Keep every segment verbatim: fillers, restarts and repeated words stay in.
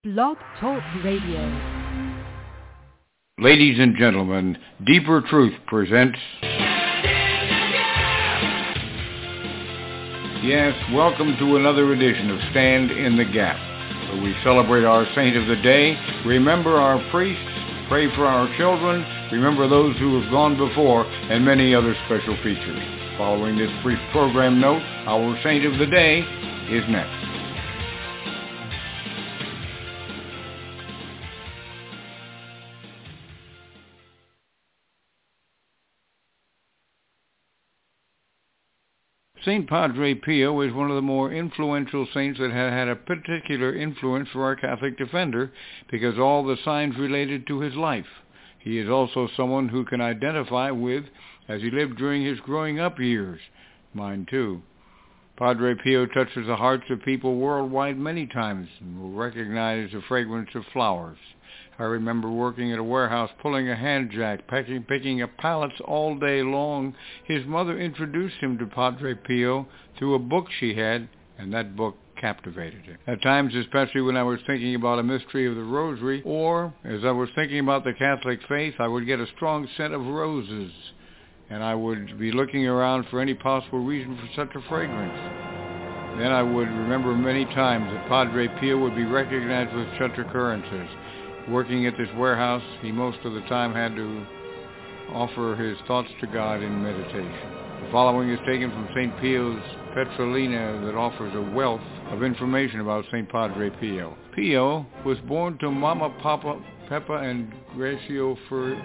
Blog Talk Radio. Ladies and gentlemen, Deeper Truth presents... Yes, welcome to another edition of Stand in the Gap, where we celebrate our saint of the day, remember our priests, pray for our children, remember those who have gone before, and many other special features. Following this brief program note, our saint of the day is next. Saint Padre Pio is one of the more influential saints that had had a particular influence for our Catholic defender because all the signs related to his life. He is also someone who can identify with as he lived during his growing up years. Mine too. Padre Pio touches the hearts of people worldwide many times and will recognize the fragrance of flowers. I remember working at a warehouse, pulling a hand jack, picking, picking up pallets all day long. His mother introduced him to Padre Pio through a book she had, and that book captivated him. At times, especially when I was thinking about a mystery of the rosary, or as I was thinking about the Catholic faith, I would get a strong scent of roses, and I would be looking around for any possible reason for such a fragrance. Then I would remember many times that Padre Pio would be recognized with such occurrences. Working at this warehouse, he most of the time had to offer his thoughts to God in meditation. The following is taken from Saint Pio's Petrolina that offers a wealth of information about Saint Padre Pio. Pio was born to Mama, Papa, Peppa, and Gracio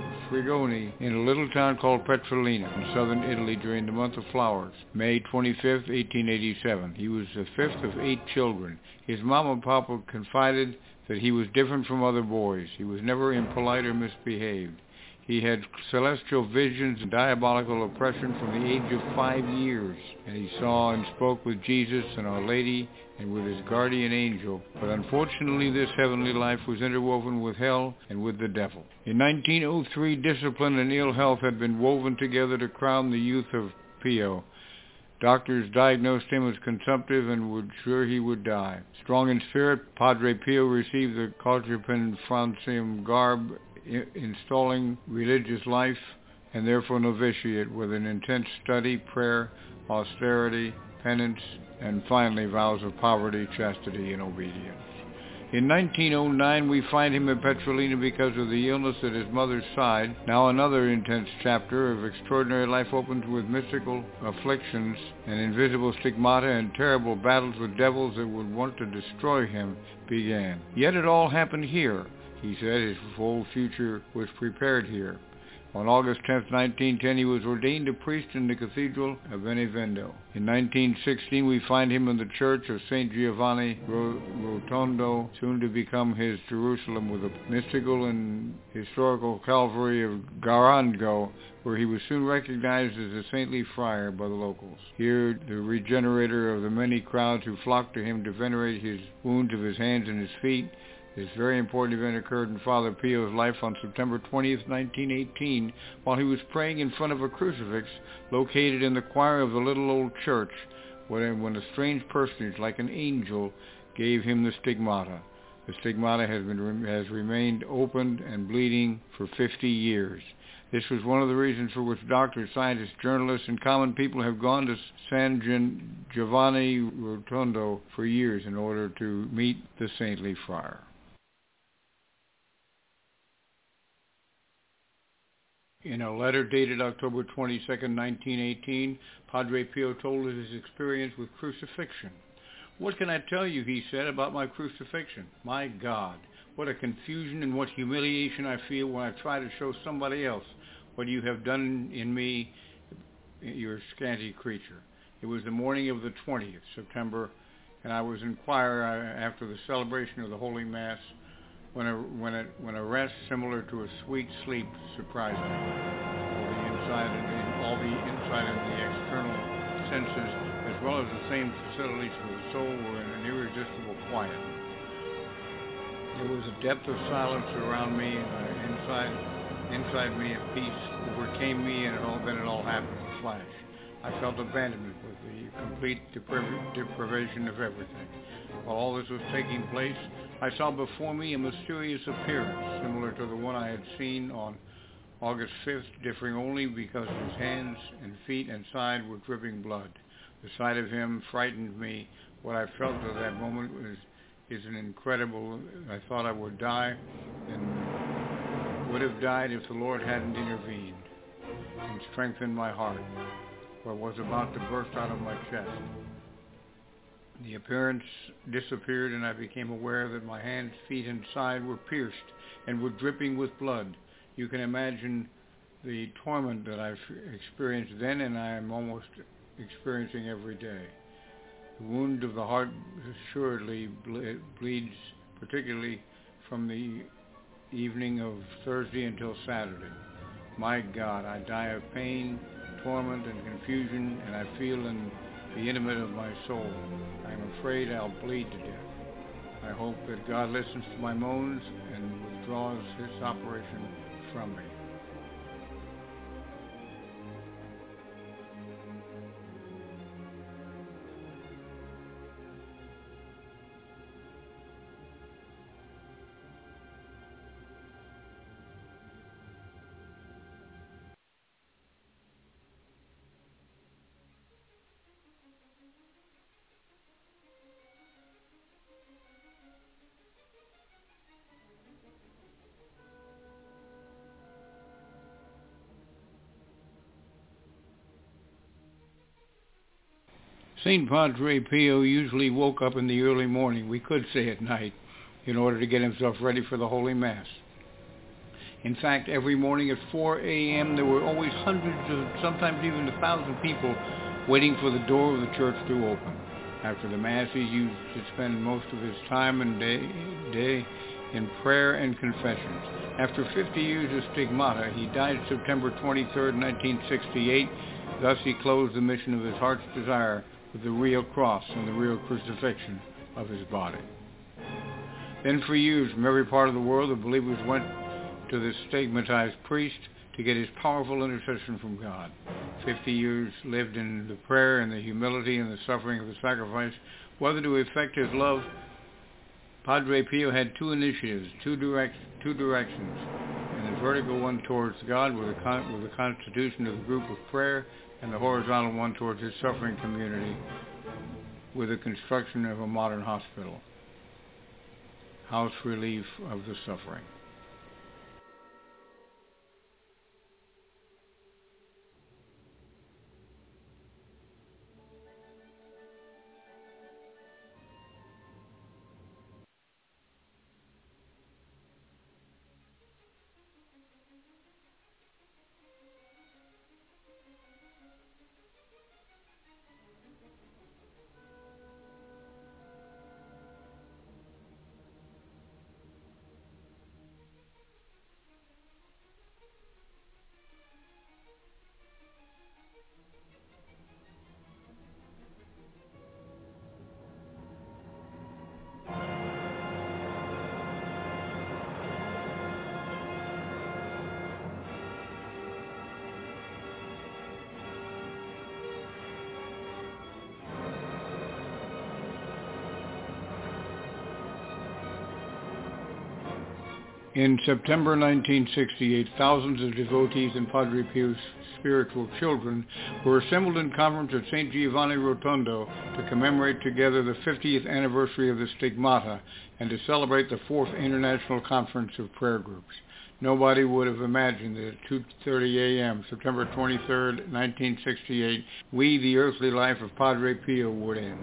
Frigoni in a little town called Petrolina in southern Italy during the month of flowers, May twenty-fifth, eighteen eighty-seven. He was the fifth of eight children. His Mama and Papa confided that he was different from other boys. He was never impolite or misbehaved. He had celestial visions and diabolical oppression from the age of five years, and he saw and spoke with Jesus and Our Lady and with his guardian angel. But unfortunately, this heavenly life was interwoven with hell and with the devil. In nineteen oh three, discipline and ill health had been woven together to crown the youth of Pio. Doctors diagnosed him as consumptive and were sure he would die. Strong in spirit, Padre Pio received the Quadrupin Francium garb, I- installing religious life and therefore novitiate with an intense study, prayer, austerity, penance, and finally vows of poverty, chastity, and obedience. In nineteen oh nine, we find him at Petrolina because of the illness at his mother's side. Now another intense chapter of extraordinary life opens with mystical afflictions and invisible stigmata, and terrible battles with devils that would want to destroy him began. Yet it all happened here. He said his whole future was prepared here. On August tenth, nineteen ten, he was ordained a priest in the Cathedral of Benevento. In nineteen sixteen, we find him in the church of Saint Giovanni Rotondo, soon to become his Jerusalem, with a mystical and historical Calvary of Garango, where he was soon recognized as a saintly friar by the locals. Here, the regenerator of the many crowds who flocked to him to venerate his wounds of his hands and his feet. This very important event occurred in Father Pio's life on September twentieth, nineteen eighteen, while he was praying in front of a crucifix located in the choir of the little old church, when, when a strange personage, like an angel, gave him the stigmata. The stigmata has, been, has remained opened and bleeding for fifty years. This was one of the reasons for which doctors, scientists, journalists, and common people have gone to San Giovanni Rotondo for years in order to meet the saintly friar. In a letter dated October twenty-second, nineteen eighteen, Padre Pio told us his experience with crucifixion. "What can I tell you," he said, "about my crucifixion? My God, what a confusion and what humiliation I feel when I try to show somebody else what you have done in me, your scanty creature." It was the morning of the twentieth of September, and I was in choir after the celebration of the Holy Mass, when a, when a, when a rest similar to a sweet sleep surprised me. All the inside and the, all the inside and the external senses, as well as the same facilities for the soul, were in an irresistible quiet. There was a depth of silence around me, uh, inside, inside me, a peace overcame me, and it all, then it all happened in a flash. I felt abandonment with the complete depriv- deprivation of everything. While all this was taking place, I saw before me a mysterious appearance, similar to the one I had seen on August fifth, differing only because his hands and feet and side were dripping blood. The sight of him frightened me. What I felt at that moment was is an incredible. I thought I would die, and would have died if the Lord hadn't intervened and strengthened my heart, what was about to burst out of my chest. The appearance disappeared, and I became aware that my hands, feet, and side were pierced and were dripping with blood. You can imagine the torment that I've experienced then, and I am almost experiencing every day. The wound of the heart assuredly ble- bleeds, particularly from the evening of Thursday until Saturday. My God, I die of pain, torment, and confusion, and I feel in the intimate of my soul. I am afraid I'll bleed to death. I hope that God listens to my moans and withdraws his operation from me. Saint Padre Pio usually woke up in the early morning, we could say at night, in order to get himself ready for the Holy Mass. In fact, every morning at four a.m. there were always hundreds of, sometimes even a thousand people waiting for the door of the church to open. After the Mass, he used to spend most of his time and day, day in prayer and confessions. After fifty years of stigmata, he died September twenty-third, nineteen sixty-eight. Thus he closed the mission of his heart's desire with the real cross and the real crucifixion of his body. Then for years, from every part of the world, the believers went to this stigmatized priest to get his powerful intercession from God. Fifty years lived in the prayer and the humility and the suffering of the sacrifice. Whether to effect his love, Padre Pio had two initiatives, two, direct, two directions, and the vertical one towards God with the, con- with the constitution of the group of prayer, and the horizontal one towards his suffering community with the construction of a modern hospital, house relief of the suffering. In September nineteen sixty-eight, thousands of devotees and Padre Pio's spiritual children were assembled in conference at Saint Giovanni Rotondo to commemorate together the fiftieth anniversary of the Stigmata and to celebrate the fourth International Conference of Prayer Groups. Nobody would have imagined that at two thirty a.m., September twenty-third, nineteen sixty-eight, we, the earthly life of Padre Pio, would end.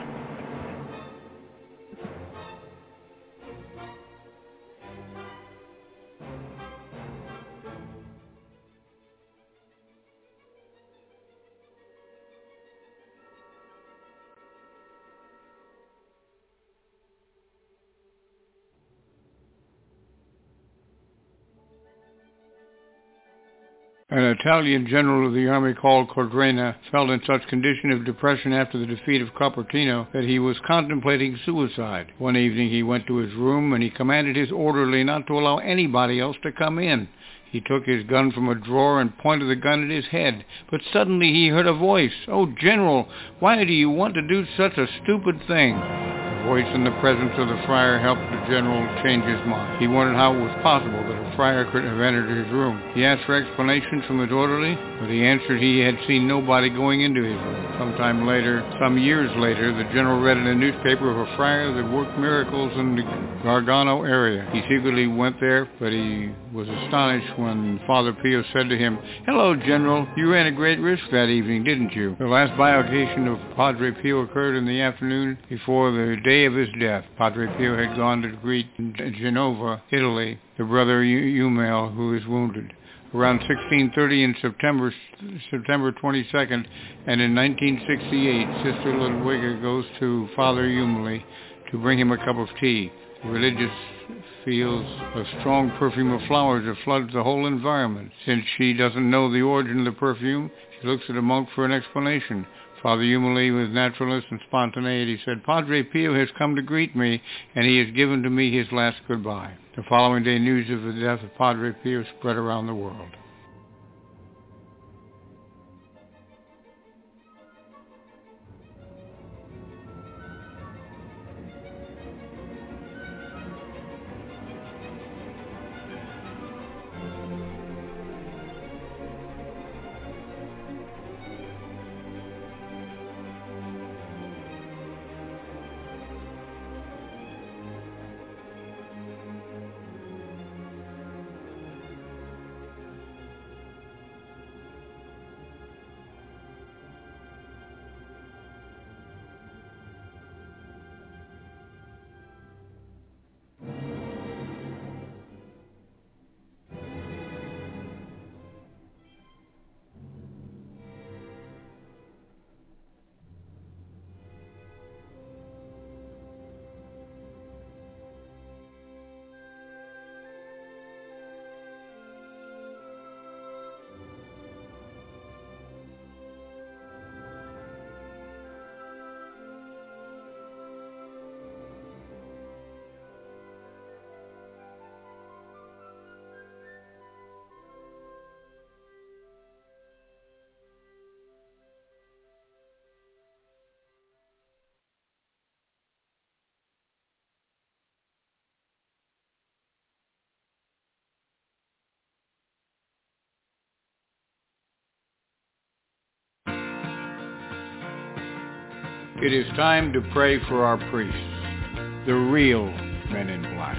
An Italian general of the army called Cordrena felt in such condition of depression after the defeat of Cupertino that he was contemplating suicide. One evening he went to his room and he commanded his orderly not to allow anybody else to come in. He took his gun from a drawer and pointed the gun at his head. But suddenly he heard a voice. "Oh, General, why do you want to do such a stupid thing?" The voice and the presence of the friar helped the general change his mind. He wondered how it was possible that a friar could have entered his room. He asked for explanations from his orderly, but he answered he had seen nobody going into his room. Sometime later, some years later, the general read in a newspaper of a friar that worked miracles in the Gargano area. He secretly went there, but he was astonished when Father Pio said to him, "Hello, General. You ran a great risk that evening, didn't you?" The last bivocation of Padre Pio occurred in the afternoon before the day of his death. Padre Pio had gone to greet in Genova, Italy, the brother Umel who is wounded. Around sixteen thirty in September, September twenty-second, and in nineteen sixty-eight, Sister Ludwiga goes to Father Umeli to bring him a cup of tea. The religious feels a strong perfume of flowers that floods the whole environment. Since she doesn't know the origin of the perfume, she looks at a monk for an explanation. Father Umeli, with naturalness and spontaneity, said, "Padre Pio has come to greet me, and he has given to me his last goodbye." The following day, news of the death of Padre Pio spread around the world. It is time to pray for our priests, the real men in black.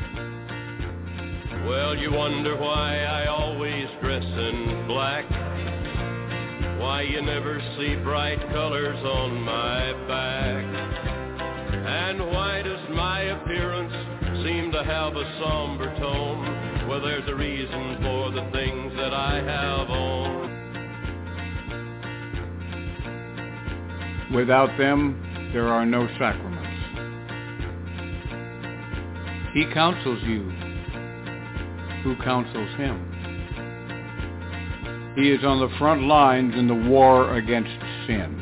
Well, you wonder why I always dress in black, why you never see bright colors on my back, and why does my appearance seem to have a somber tone? Well, there's a reason for the things that I have on. Without them, there are no sacraments. He counsels you. Who counsels him? He is on the front lines in the war against sin.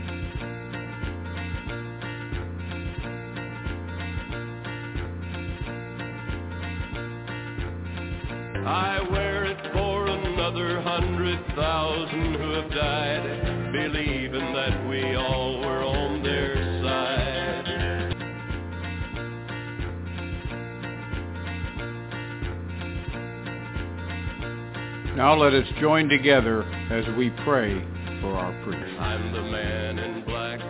I wear it for another hundred thousand who have died, believing that we all were on their side. Now let us join together as we pray for our priests. I'm the man in black.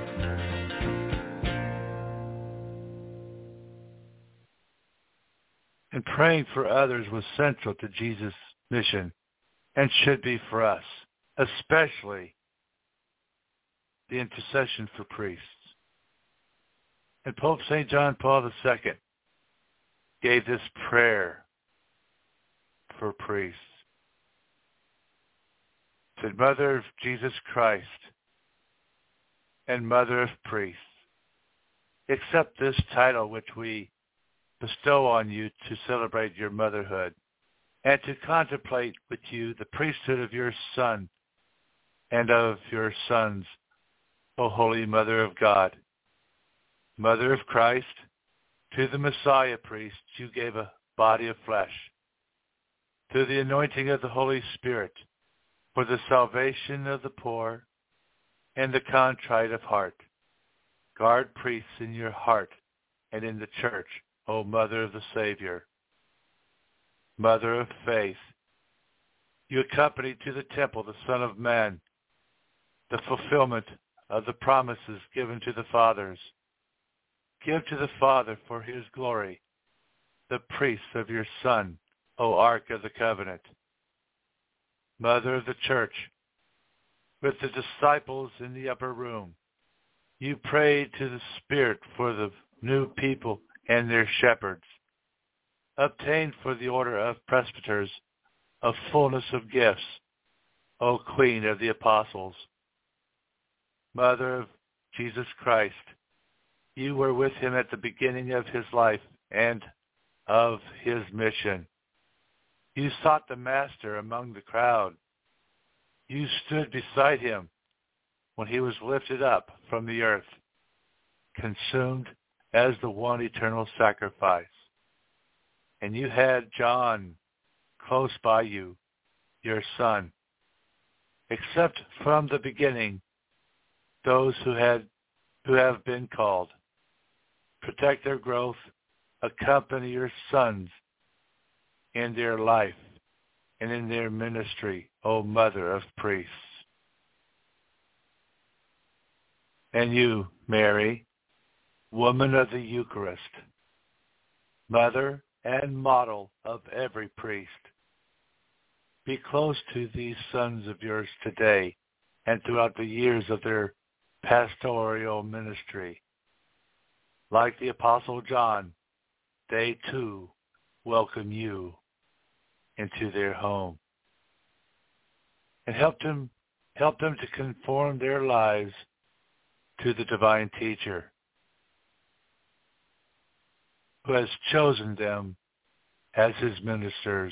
And praying for others was central to Jesus' mission and should be for us, especially the intercession for priests. And Pope Saint John Paul the Second gave this prayer for priests. He said, "Mother of Jesus Christ and Mother of priests, accept this title which we bestow on you to celebrate your motherhood and to contemplate with you the priesthood of your Son and of your sons, O Holy Mother of God. Mother of Christ, to the Messiah priests you gave a body of flesh, through the anointing of the Holy Spirit, for the salvation of the poor and the contrite of heart. Guard priests in your heart and in the church, O Mother of the Savior. Mother of faith, you accompanied to the temple the Son of Man, the fulfillment of the promises given to the fathers. Give to the Father for his glory the priests of your Son, O Ark of the Covenant. Mother of the Church, with the disciples in the upper room, you prayed to the Spirit for the new people and their shepherds. Obtained for the order of presbyters a fullness of gifts, O Queen of the Apostles. Mother of Jesus Christ, you were with him at the beginning of his life and of his mission. You sought the Master among the crowd. You stood beside him when he was lifted up from the earth, consumed as the one eternal sacrifice. And you had John close by you, your son. Except from the beginning, those who had who have been called. Protect their growth, accompany your sons in their life and in their ministry, O Mother of Priests. And you, Mary, woman of the Eucharist, mother and model of every priest, be close to these sons of yours today and throughout the years of their pastoral ministry. Like the Apostle John, they too welcome you into their home. And help them, help them to conform their lives to the divine teacher who has chosen them as his ministers.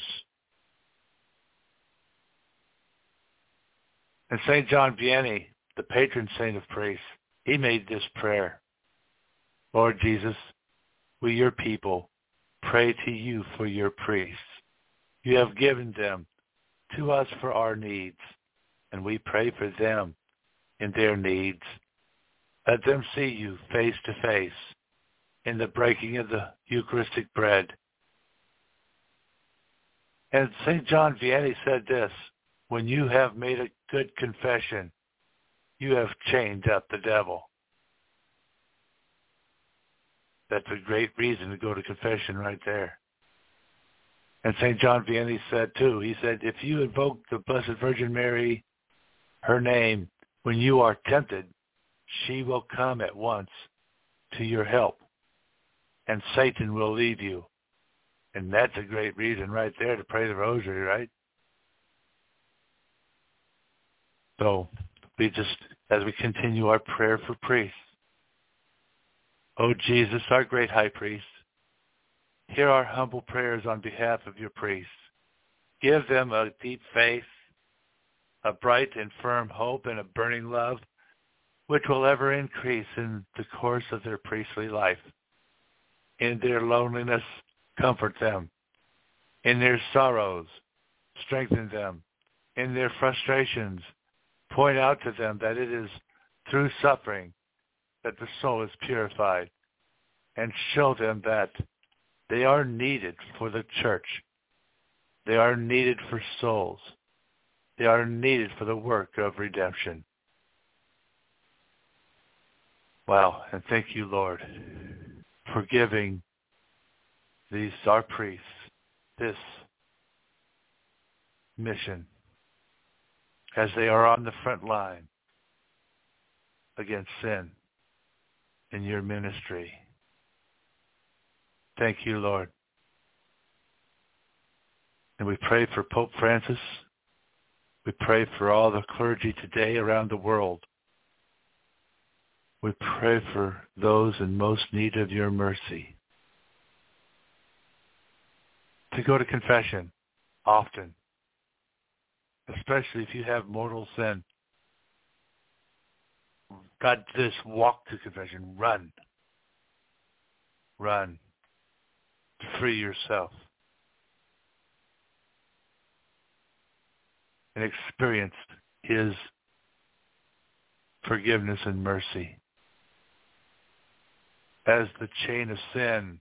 And Saint John Vianney, the patron saint of priests, he made this prayer. Lord Jesus, we your people pray to you for your priests. You have given them to us for our needs, and we pray for them in their needs. Let them see you face to face in the breaking of the Eucharistic bread. And Saint John Vianney said this, when you have made a good confession, you have chained up the devil. That's a great reason to go to confession right there. And Saint John Vianney said too, he said, if you invoke the Blessed Virgin Mary, her name, when you are tempted, she will come at once to your help, and Satan will leave you. And that's a great reason right there to pray the rosary, right? So we just, as we continue our prayer for priests, O Jesus, our great high priest, hear our humble prayers on behalf of your priests. Give them a deep faith, a bright and firm hope, and a burning love, which will ever increase in the course of their priestly life. In their loneliness, comfort them. In their sorrows, strengthen them. In their frustrations, point out to them that it is through suffering that the soul is purified, and show them that they are needed for the church. They are needed for souls. They are needed for the work of redemption. Wow, and thank you, Lord, for giving these, our priests, this mission as they are on the front line against sin in your ministry. Thank you, Lord. And we pray for Pope Francis. We pray for all the clergy today around the world. We pray for those in most need of your mercy. To go to confession often, especially if you have mortal sin. God, this walk to confession. Run. Run. To free yourself. And experience his forgiveness and mercy. as the chain of sin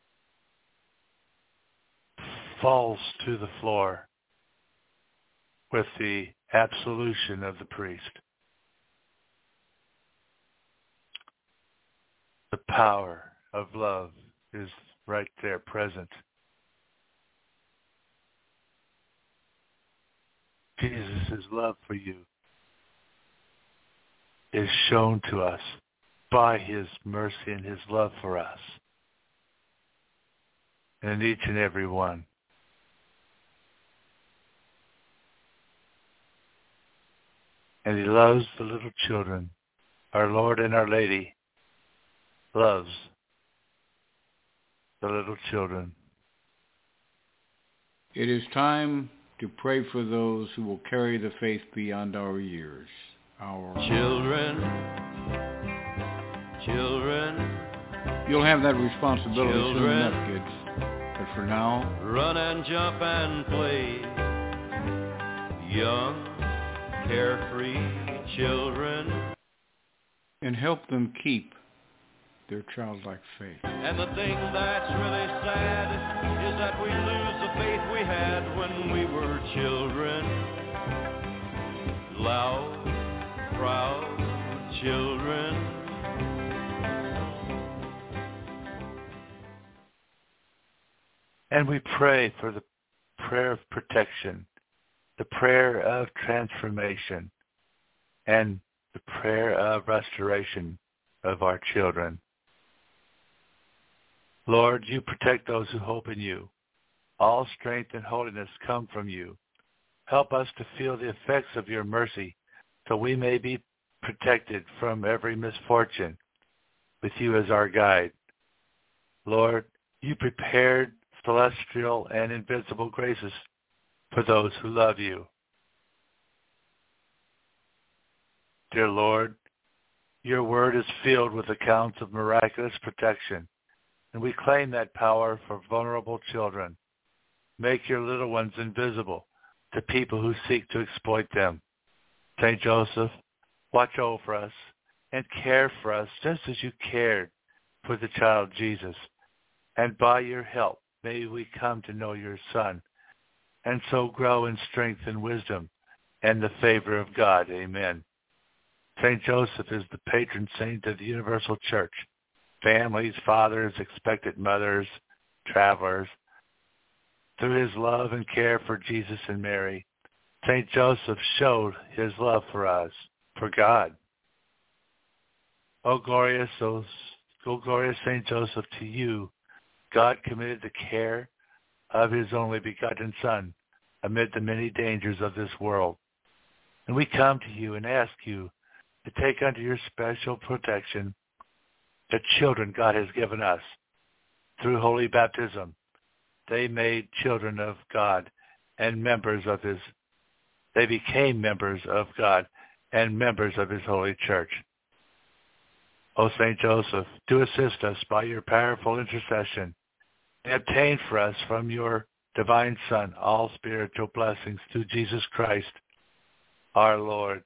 falls to the floor with the absolution of the priest. The power of love is right there present. Jesus' love for you is shown to us by his mercy and his love for us. And each and every one. And he loves the little children. Our Lord and Our Lady loves the little children. It is time to pray for those who will carry the faith beyond our years. Our children, children. You'll have that responsibility children, soon enough, kids. But for now, run and jump and play. Young, carefree children. And help them keep their childlike faith. And the thing that's really sad is that we lose the faith we had when we were children. Loud, proud children. And we pray for the prayer of protection, the prayer of transformation, and the prayer of restoration of our children. Lord, you protect those who hope in you. All strength and holiness come from you. Help us to feel the effects of your mercy so we may be protected from every misfortune with you as our guide. Lord, you prepared celestial and invincible graces for those who love you. Dear Lord, your word is filled with accounts of miraculous protection, and we claim that power for vulnerable children. Make your little ones invisible to people who seek to exploit them. Saint Joseph, watch over us and care for us just as you cared for the child Jesus. And by your help, may we come to know your Son, and so grow in strength and wisdom and the favor of God. Amen. Saint Joseph is the patron saint of the Universal Church. Families, fathers, expectant mothers, travelers. Through his love and care for Jesus and Mary, Saint Joseph showed his love for us, for God. O glorious, O, o glorious Saint Joseph, to you God committed the care of his only begotten Son amid the many dangers of this world. And we come to you and ask you to take under your special protection the children God has given us. Through holy baptism, they made children of God and members of his, they became members of God and members of his holy church. O Saint Joseph, do assist us by your powerful intercession and obtain for us from your divine Son all spiritual blessings through Jesus Christ, our Lord.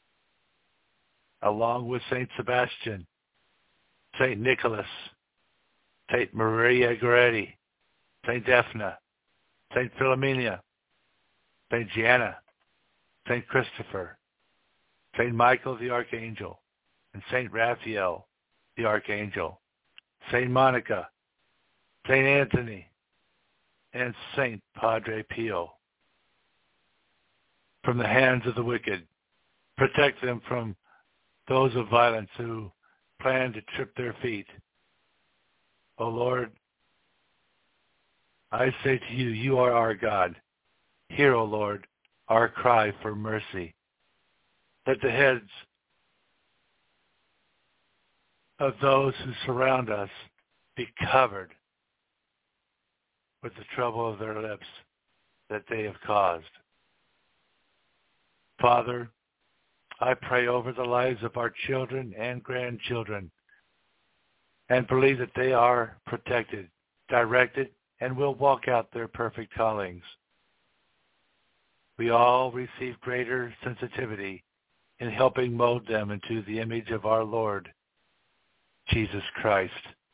Along with Saint Sebastian, Saint Nicholas, Saint Maria Goretti, Saint Daphne, Saint Philomena, Saint Gianna, Saint Christopher, Saint Michael the Archangel, and Saint Raphael the Archangel, Saint Monica, Saint Anthony, and Saint Padre Pio. From the hands of the wicked, protect them from those of violence who plan to trip their feet. O Lord, I say to you, you are our God. Hear, O Lord, our cry for mercy. Let the heads of those who surround us be covered with the trouble of their lips that they have caused. Father, I pray over the lives of our children and grandchildren and believe that they are protected, directed, and will walk out their perfect callings. We all receive greater sensitivity in helping mold them into the image of our Lord, Jesus Christ.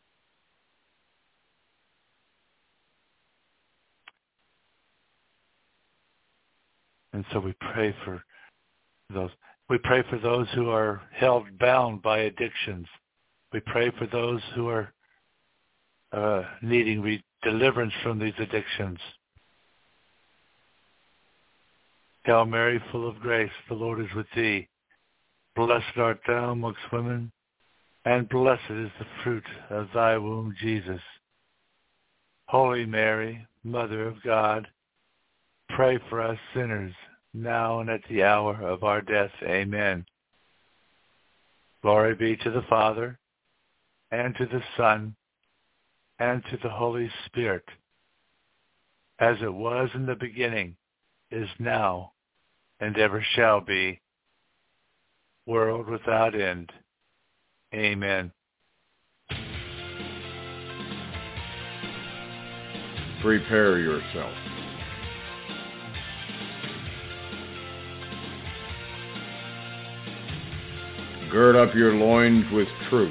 And so we pray for those. We pray for those who are held bound by addictions. We pray for those who are uh, needing re- deliverance from these addictions. Hail Mary, full of grace, the Lord is with thee. Blessed art thou amongst women, and blessed is the fruit of thy womb, Jesus. Holy Mary, Mother of God, pray for us sinners, now and at the hour of our death. Amen. Glory be to the Father, and to the Son, and to the Holy Spirit, as it was in the beginning, is now, and ever shall be, world without end. Amen. Prepare yourself. Gird up your loins with truth.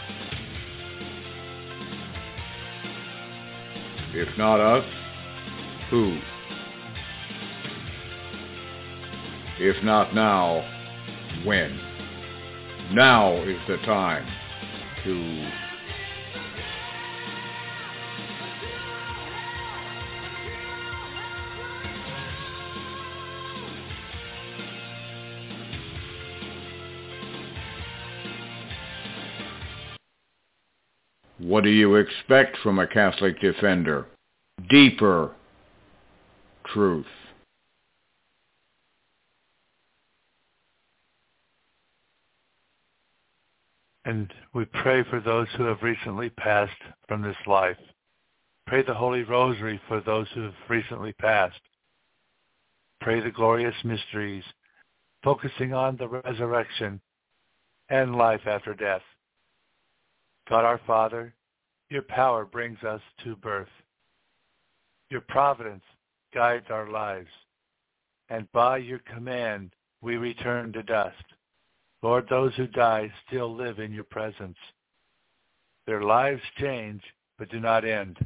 If not us, who? If not now, when? Now is the time to What do you expect from a Catholic defender? Deeper truth. And we pray for those who have recently passed from this life. Pray the Holy Rosary for those who have recently passed. Pray the glorious mysteries, focusing on the resurrection and life after death. God our Father, your power brings us to birth. Your providence guides our lives, and by your command we return to dust. Lord, those who die still live in your presence. Their lives change, but do not end.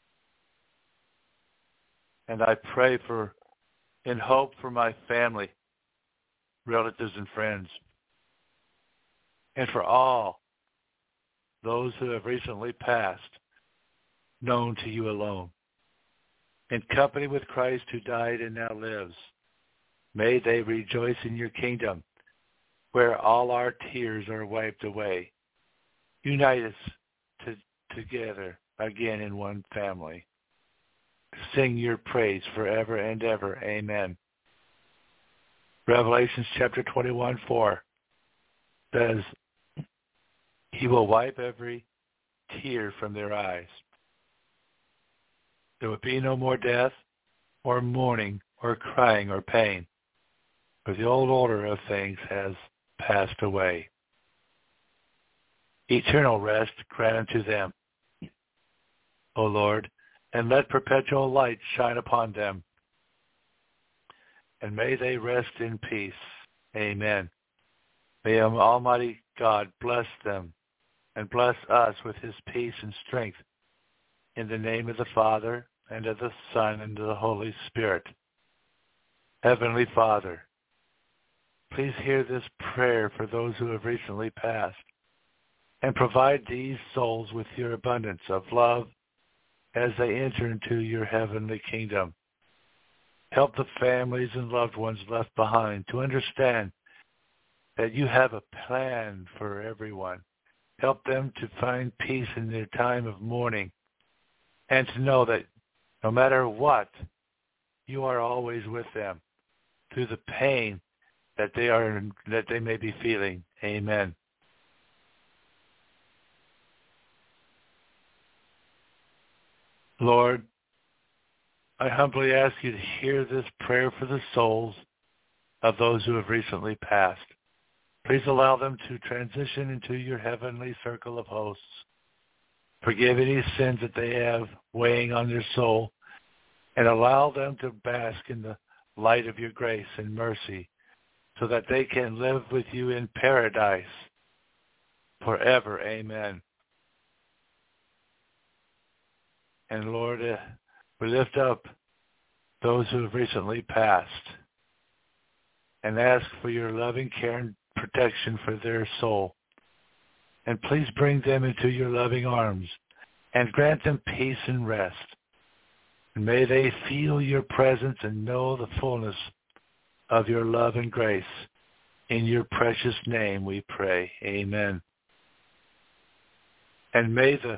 And I pray for, in hope for my family, relatives and friends, and for all those who have recently passed, known to you alone. In company with Christ who died and now lives, may they rejoice in your kingdom, where all our tears are wiped away. Unite us to, together again in one family. Sing your praise forever and ever. Amen. Revelations chapter twenty-one, four says, he will wipe every tear from their eyes. There will be no more death, or mourning, or crying, or pain, for the old order of things has passed away. Eternal rest grant unto them, O Lord, and let perpetual light shine upon them, and may they rest in peace. Amen. May Almighty God bless them and bless us with his peace and strength, in the name of the Father, and of the Son, and of the Holy Spirit. Heavenly Father, please hear this prayer for those who have recently passed, and provide these souls with your abundance of love as they enter into your heavenly kingdom. Help the families and loved ones left behind to understand that you have a plan for everyone. Help them to find peace in their time of mourning, and to know that no matter what, you are always with them through the pain that they are that they may be feeling. Amen. Lord, I humbly ask you to hear this prayer for the souls of those who have recently passed. Please allow them to transition into your heavenly circle of hosts. Forgive any sins that they have weighing on their soul, and allow them to bask in the light of your grace and mercy, so that they can live with you in paradise forever. Amen. And Lord, uh, we lift up those who have recently passed, and ask for your loving care and protection for their soul. And please bring them into your loving arms and grant them peace and rest. And may they feel your presence and know the fullness of your love and grace. In your precious name we pray. Amen. And may the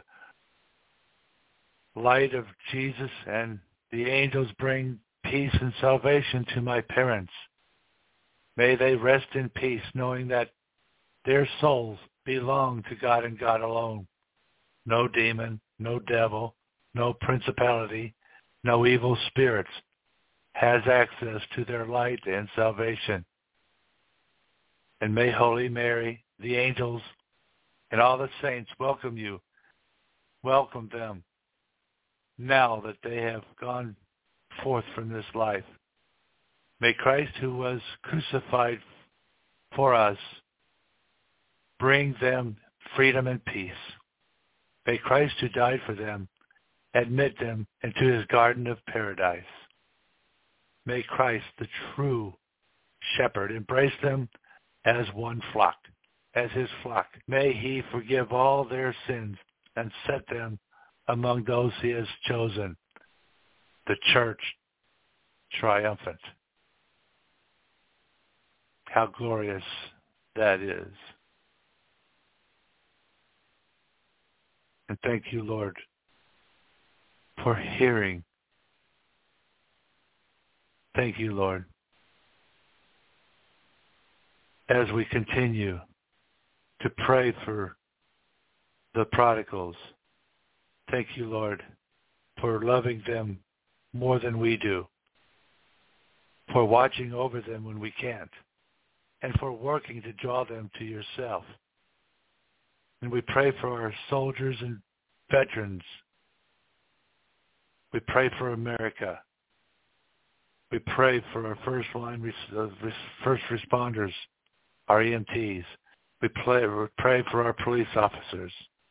light of Jesus and the angels bring peace and salvation to my parents. May they rest in peace, knowing that their souls belong to God and God alone. No demon, no devil, no principality, no evil spirits has access to their light and salvation. And may Holy Mary, the angels, and all the saints welcome you, welcome them now that they have gone forth from this life. May Christ, who was crucified for us, bring them freedom and peace. May Christ, who died for them, admit them into his garden of paradise. May Christ, the true shepherd, embrace them as one flock, as his flock. May he forgive all their sins and set them among those he has chosen, the church triumphant. How glorious that is. And thank you, Lord, for hearing. Thank you, Lord, as we continue to pray for the prodigals. Thank you, Lord, for loving them more than we do, for watching over them when we can't, and for working to draw them to yourself. And we pray for our soldiers and veterans. We pray for America. We pray for our first line, res- uh, res- first responders, our E M Ts. We pray, we pray for our police officers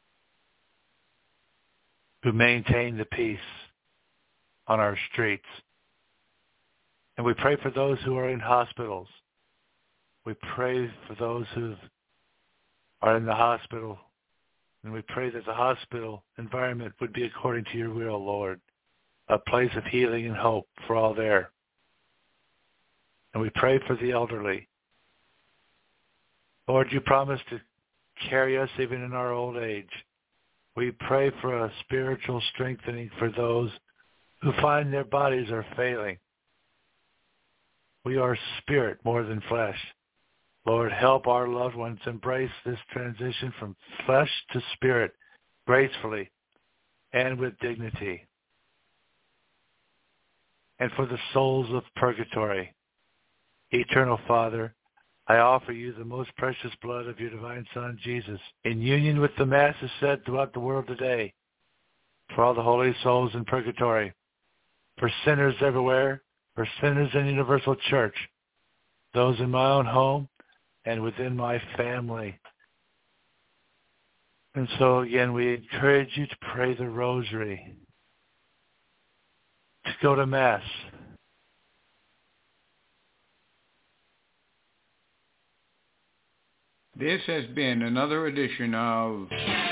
who maintain the peace on our streets. And we pray for those who are in hospitals. We pray for those who are in the hospital. And we pray that the hospital environment would be according to your will, Lord, a place of healing and hope for all there. And we pray for the elderly. Lord, you promised to carry us even in our old age. We pray for a spiritual strengthening for those who find their bodies are failing. We are spirit more than flesh. Lord, help our loved ones embrace this transition from flesh to spirit gracefully and with dignity. And for the souls of purgatory, Eternal Father, I offer you the most precious blood of your divine Son, Jesus, in union with the Masses said throughout the world today, for all the holy souls in purgatory, for sinners everywhere, for sinners in Universal Church, those in my own home, and within my family. And so again, we encourage you to pray the rosary, to go to Mass. This has been another edition of...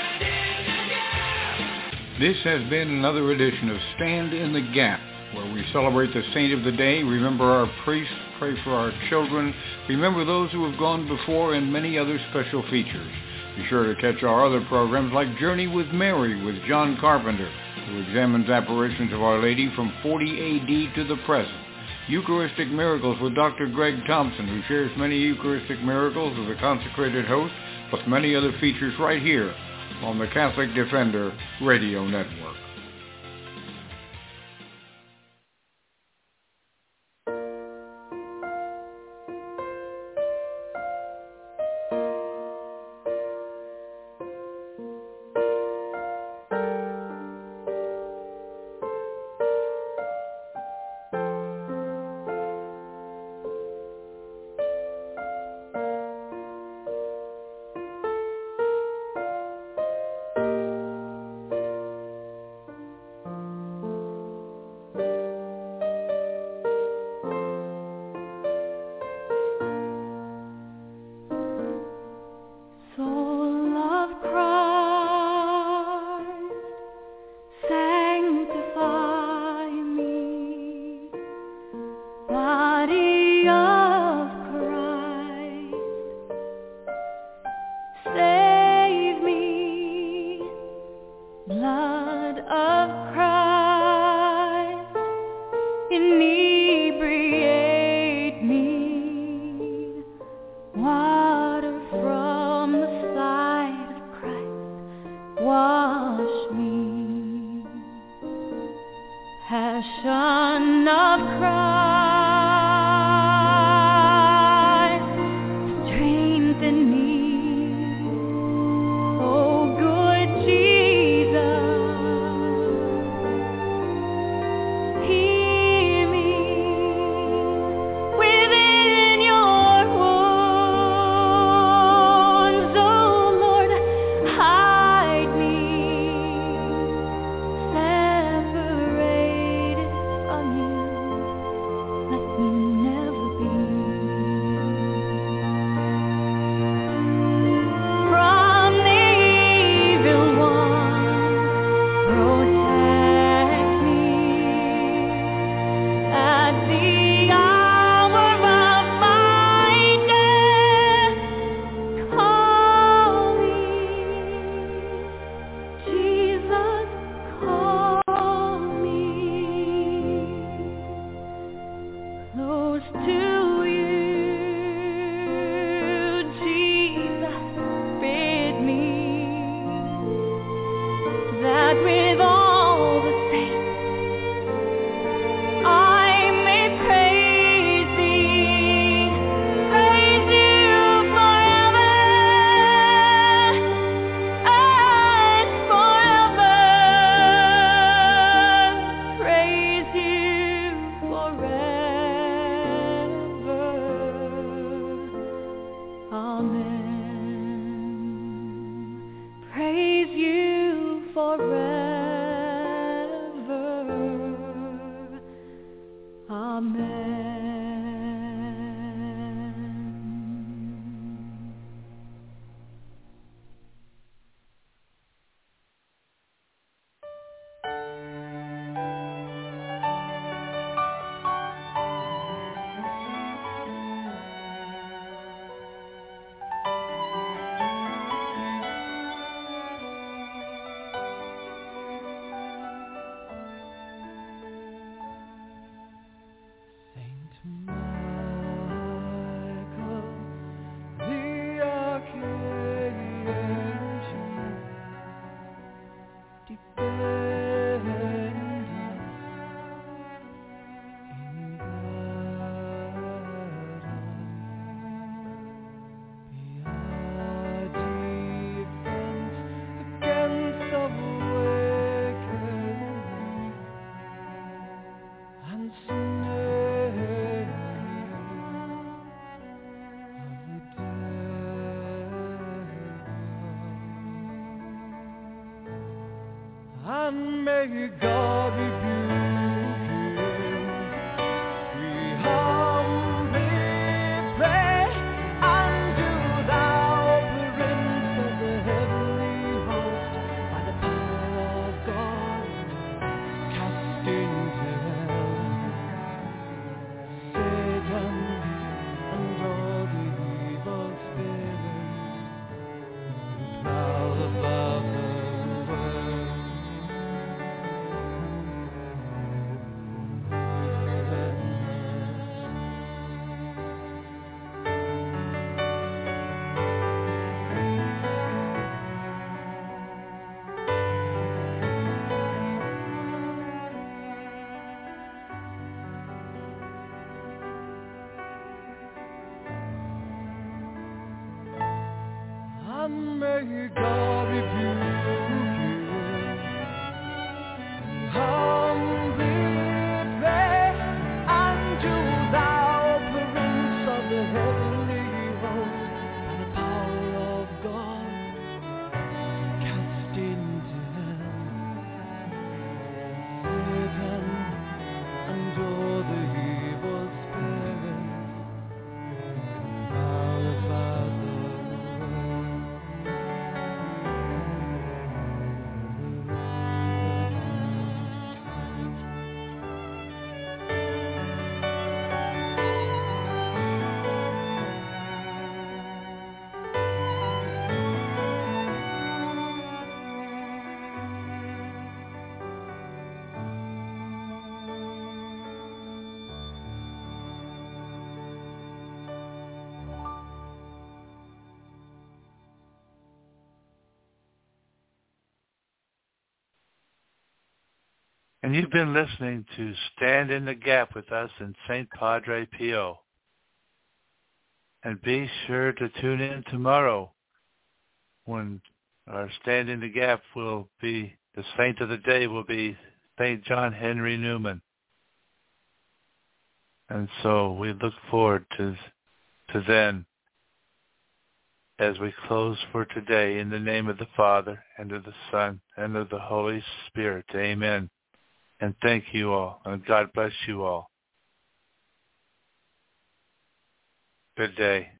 This has been another edition of Stand in the Gap, where we celebrate the saint of the day, remember our priests, pray for our children, remember those who have gone before, and many other special features. Be sure to catch our other programs like Journey with Mary with John Carpenter, who examines apparitions of Our Lady from forty A D to the present. Eucharistic Miracles with Doctor Greg Thompson, who shares many Eucharistic miracles as a consecrated host, plus many other features right here on the Catholic Defender Radio Network. Son of Christ, strengthen me. Oh, good Jesus, heal me within your wounds. Oh, Lord, hide me, separated from you. Let me never be. From the evil one, protect me at the hour of my death. Call me, Jesus, call me close to you. Jesus, bid me that with all the saints I may praise thee, praise you forever and forever, praise you forever. Amen. Praise you forever. Amen. Saint Michael, the archangel, defend us in battle. Be our defense against the wicked and snare of the devil. And may God rebuke him. We humbly pray, and do thou, Prince of the heavenly host, by the power of God, cast into hell Satan and all the evil spirits who prowl above the world. And may God rebuke you. Humbly pray, and do thou, Prince of the heavenly host, by the power of God, cast into hell Satan and all the evil spirits who prowl about the world. And you've been listening to Stand in the Gap with us in Saint Padre Pio. And be sure to tune in tomorrow when our Stand in the Gap will be, the saint of the day will be Saint John Henry Newman. And so we look forward to, to then as we close for today in the name of the Father and of the Son and of the Holy Spirit. Amen. And thank you all, and God bless you all. Good day.